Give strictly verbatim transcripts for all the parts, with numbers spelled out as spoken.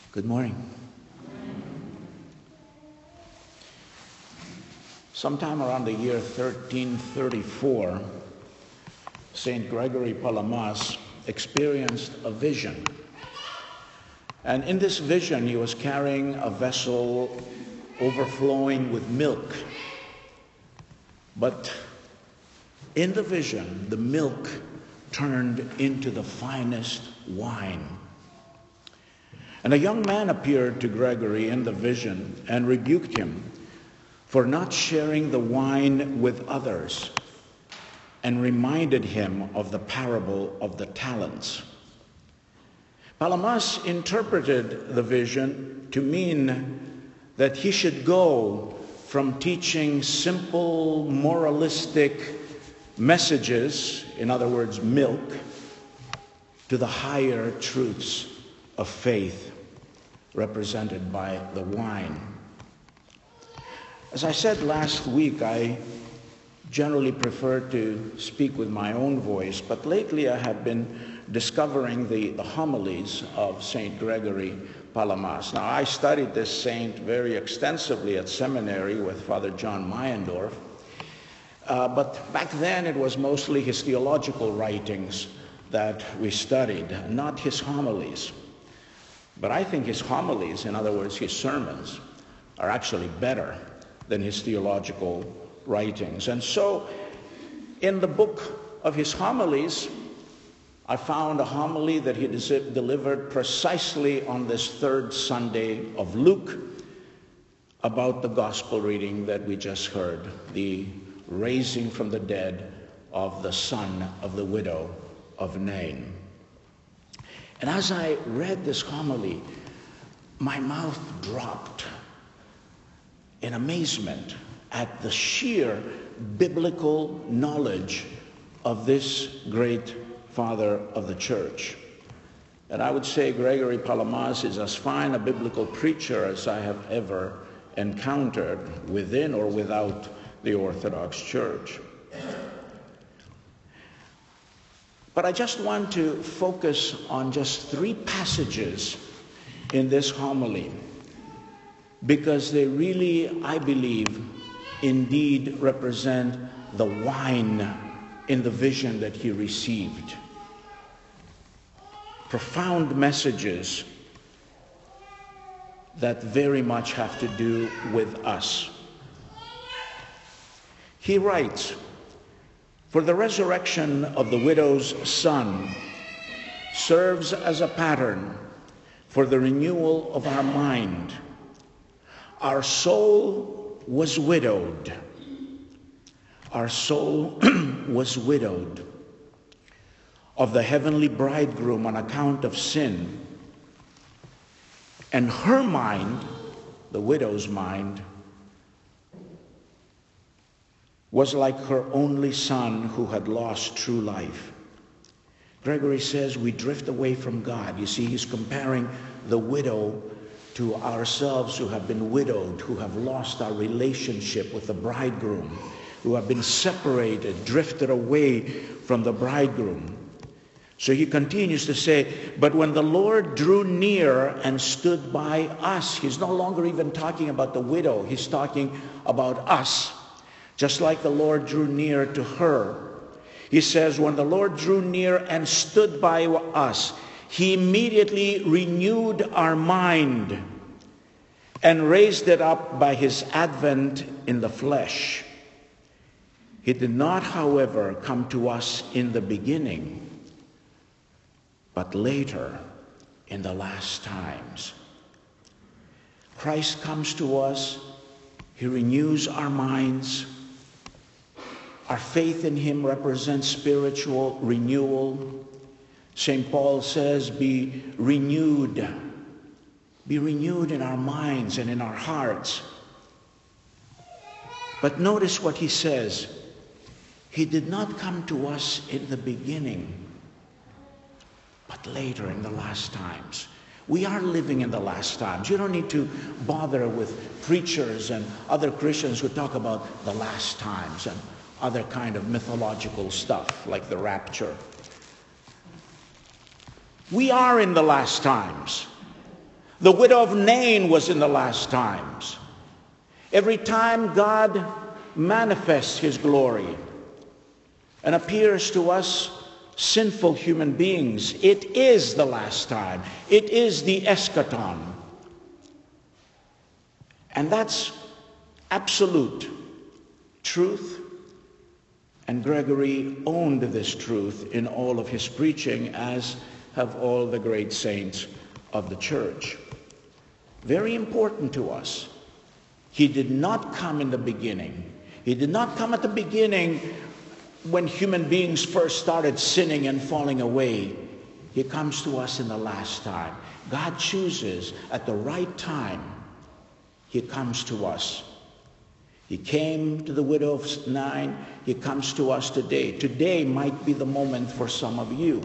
Good morning. Sometime around the year thirteen thirty-four, Saint Gregory Palamas experienced a vision. And in this vision, he was carrying a vessel overflowing with milk. But in the vision, the milk turned into the finest wine. And a young man appeared to Gregory in the vision and rebuked him for not sharing the wine with others, and reminded him of the parable of the talents. Palamas interpreted the vision to mean that he should go from teaching simple moralistic messages, in other words, milk, to the higher truths of faith represented by the wine. As I said last week, I generally prefer to speak with my own voice, but lately I have been discovering the, the homilies of Saint Gregory Palamas. Now, I studied this saint very extensively at seminary with Father John Meyendorff, uh, but back then it was mostly his theological writings that we studied, not his homilies. But I think his homilies, in other words, his sermons, are actually better than his theological writings. And so, in the book of his homilies, I found a homily that he delivered precisely on this third Sunday of Luke about the gospel reading that we just heard, the raising from the dead of the son of the widow of Nain. And as I read this homily, my mouth dropped in amazement at the sheer biblical knowledge of this great father of the church. And I would say Gregory Palamas is as fine a biblical preacher as I have ever encountered within or without the Orthodox Church. But I just want to focus on just three passages in this homily, because they really, I believe, indeed represent the wine in the vision that he received. Profound messages that very much have to do with us. He writes, "For the resurrection of the widow's son serves as a pattern for the renewal of our mind. Our soul was widowed. Our soul was widowed of the heavenly bridegroom on account of sin. And her mind, the widow's mind, was like her only son who had lost true life." Gregory says we drift away from God. You see, he's comparing the widow to ourselves who have been widowed, who have lost our relationship with the bridegroom, who have been separated, drifted away from the bridegroom. So he continues to say, but when the Lord drew near and stood by us, he's no longer even talking about the widow, he's talking about us, just like the Lord drew near to her. He says, when the Lord drew near and stood by us, he immediately renewed our mind and raised it up by his advent in the flesh. He did not, however, come to us in the beginning, but later in the last times. Christ comes to us, he renews our minds. Our faith in him represents spiritual renewal. Saint Paul says, be renewed. Be renewed in our minds and in our hearts. But notice what he says. He did not come to us in the beginning, but later in the last times. We are living in the last times. You don't need to bother with preachers and other Christians who talk about the last times and other kind of mythological stuff like the rapture. We are in the last times. The widow of Nain was in the last times. Every time God manifests his glory and appears to us sinful human beings, it is the last time. It is the eschaton. And that's absolute truth. And Gregory owned this truth in all of his preaching, as have all the great saints of the church. Very important to us. He did not come in the beginning. He did not come at the beginning when human beings first started sinning and falling away. He comes to us in the last time. God chooses at the right time. He comes to us. He came to the widow of Nain. He comes to us today. Today might be the moment for some of you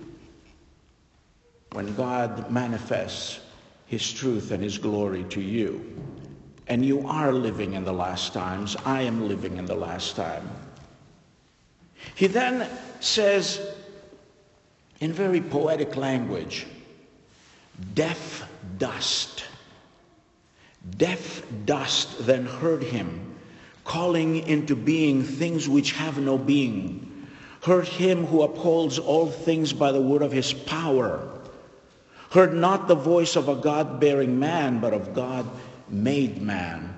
when God manifests his truth and his glory to you. And you are living in the last times. I am living in the last time. He then says, in very poetic language, deaf dust. Deaf dust then heard him, calling into being things which have no being. Heard him who upholds all things by the word of his power. Heard not the voice of a God-bearing man, but of God made man.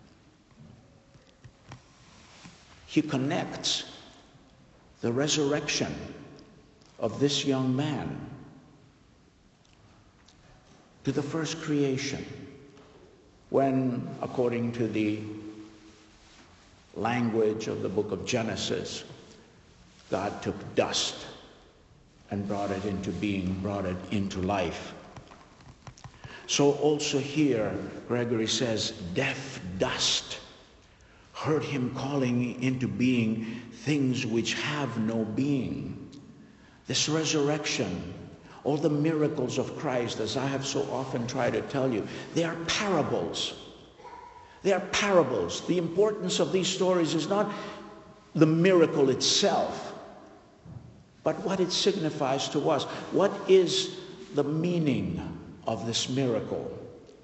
He connects the resurrection of this young man to the first creation, when, according to the language of the book of Genesis, God took dust and brought it into being, brought it into life. So also here, Gregory says, deaf dust heard him calling into being things which have no being. This resurrection, all the miracles of Christ, as I have so often tried to tell you, they are parables. They are parables. The importance of these stories is not the miracle itself, but what it signifies to us. What is the meaning of this miracle?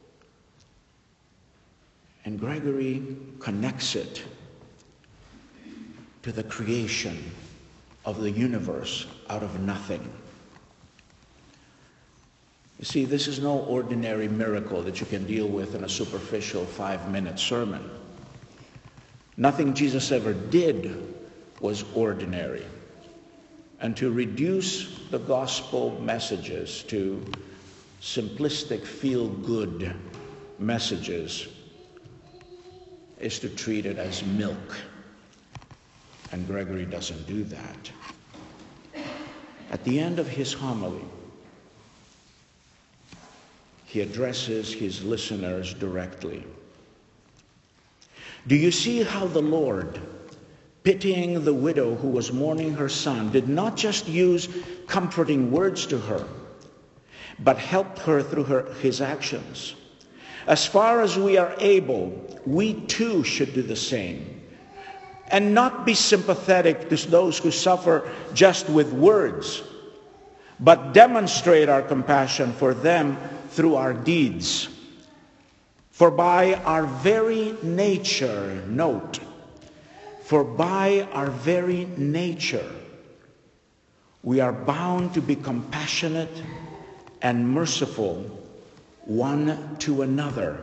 And Gregory connects it to the creation of the universe out of nothing. You see, this is no ordinary miracle that you can deal with in a superficial five-minute sermon. Nothing Jesus ever did was ordinary. And to reduce the gospel messages to simplistic, feel-good messages is to treat it as milk. And Gregory doesn't do that. At the end of his homily, he addresses his listeners directly. Do you see how the Lord, pitying the widow who was mourning her son, did not just use comforting words to her, but helped her through her, his actions? As far as we are able, we too should do the same, and not be sympathetic to those who suffer just with words, but demonstrate our compassion for them through our deeds. For by our very nature, note, for by our very nature, we are bound to be compassionate and merciful one to another.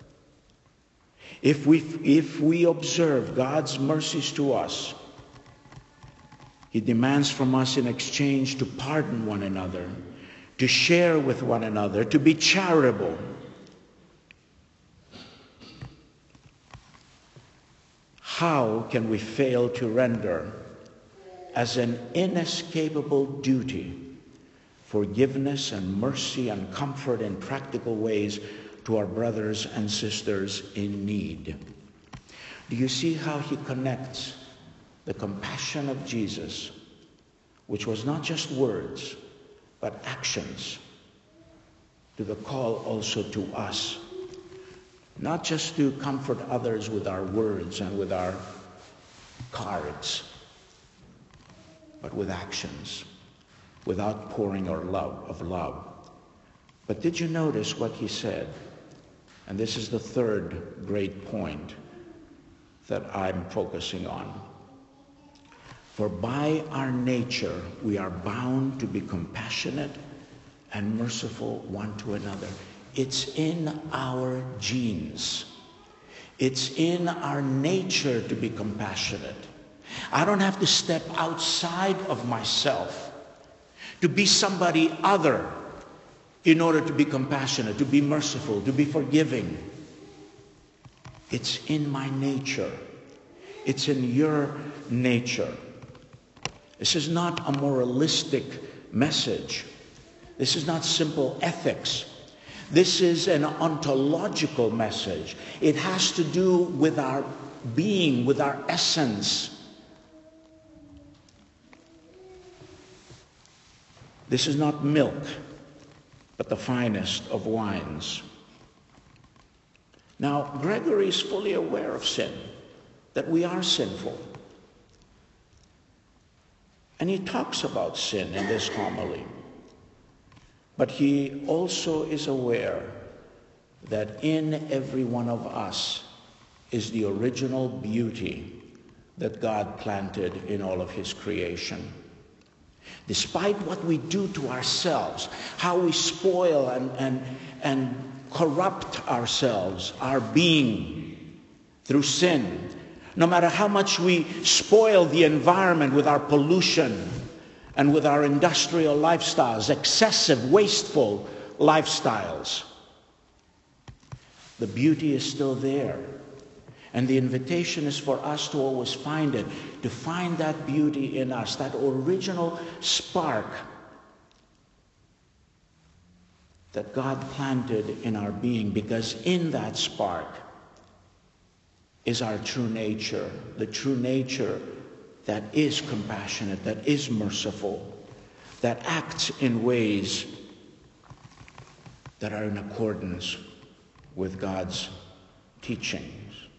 If we, if we observe God's mercies to us, he demands from us in exchange to pardon one another, to share with one another, to be charitable. How can we fail to render as an inescapable duty forgiveness and mercy and comfort in practical ways to our brothers and sisters in need? Do you see how he connects the compassion of Jesus, which was not just words, but actions, to the call also to us, not just to comfort others with our words and with our cards, but with actions, with outpouring or love of love. But did you notice what he said? And this is the third great point that I'm focusing on. For by our nature, we are bound to be compassionate and merciful one to another. It's in our genes. It's in our nature to be compassionate. I don't have to step outside of myself to be somebody other in order to be compassionate, to be merciful, to be forgiving. It's in my nature. It's in your nature. This is not a moralistic message. This is not simple ethics. This is an ontological message. It has to do with our being, with our essence. This is not milk, but the finest of wines. Now, Gregory is fully aware of sin, that we are sinful. And he talks about sin in this homily. But he also is aware that in every one of us is the original beauty that God planted in all of his creation. Despite what we do to ourselves, how we spoil and, and, and corrupt ourselves, our being, through sin, no matter how much we spoil the environment with our pollution and with our industrial lifestyles, excessive, wasteful lifestyles, the beauty is still there. And the invitation is for us to always find it, to find that beauty in us, that original spark that God planted in our being, because in that spark is our true nature, the true nature that is compassionate, that is merciful, that acts in ways that are in accordance with God's teachings.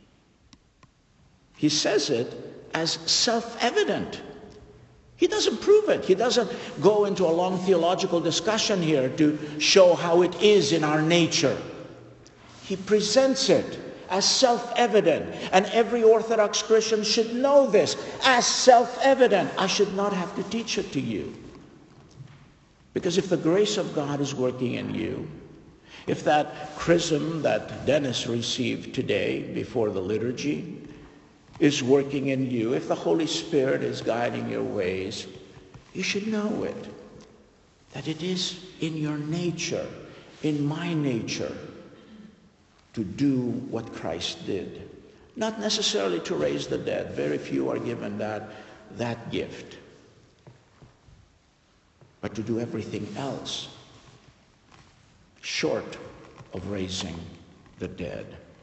He says it as self-evident. He doesn't prove it. He doesn't go into a long theological discussion here to show how it is in our nature. He presents it as self-evident. And every Orthodox Christian should know this as self-evident. I should not have to teach it to you. Because if the grace of God is working in you, if that chrism that Dennis received today before the liturgy is working in you, if the Holy Spirit is guiding your ways, you should know it, that it is in your nature, in my nature, to do what Christ did. Not necessarily to raise the dead. Very few are given that, that gift. But to do everything else short of raising the dead.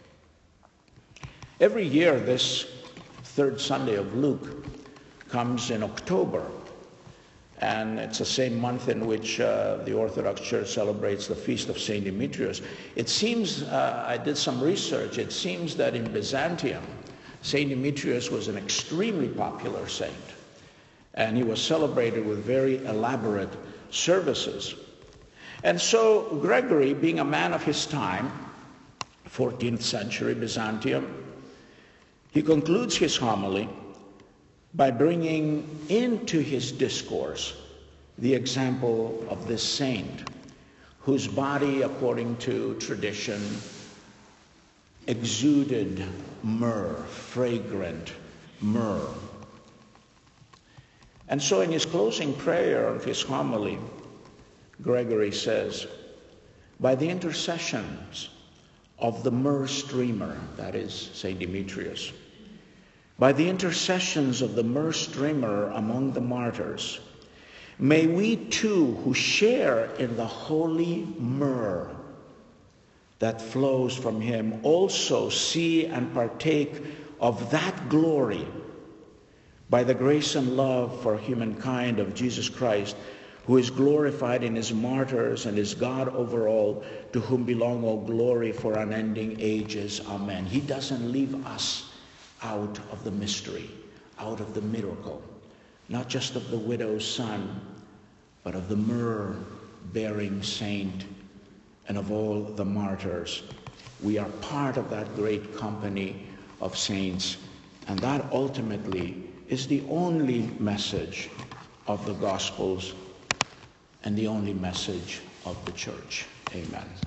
Every year, this third Sunday of Luke comes in October, and it's the same month in which uh, the Orthodox Church celebrates the feast of Saint Demetrius. It seems, uh, I did some research, it seems that in Byzantium, Saint Demetrius was an extremely popular saint, and he was celebrated with very elaborate services. And so Gregory, being a man of his time, fourteenth century Byzantium, he concludes his homily by bringing into his discourse the example of this saint, whose body, according to tradition, exuded myrrh, fragrant myrrh. And so in his closing prayer of his homily, Gregory says, by the intercessions of the myrrh streamer, that is Saint Demetrius, by the intercessions of the myrrh streamer among the martyrs, may we too, who share in the holy myrrh that flows from him, also see and partake of that glory by the grace and love for humankind of Jesus Christ, who is glorified in his martyrs and is God over all, to whom belong all glory for unending ages. Amen. He doesn't leave us out of the mystery, out of the miracle, not just of the widow's son, but of the myrrh-bearing saint and of all the martyrs. We are part of that great company of saints, and that ultimately is the only message of the Gospels and the only message of the church. Amen.